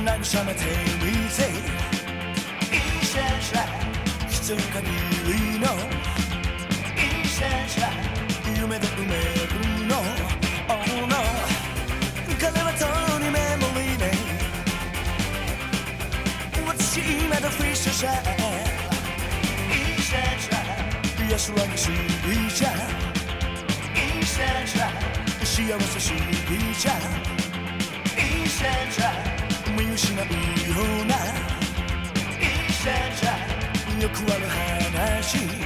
慰めてみていい選手必要限りのいい選手夢で埋めるの Oh no 彼はとにメモリーで私今のフィッシュシャーいい選手安らぎすぎちゃいい選手幸せすぎちゃいい選手見失うようないい選手よくある話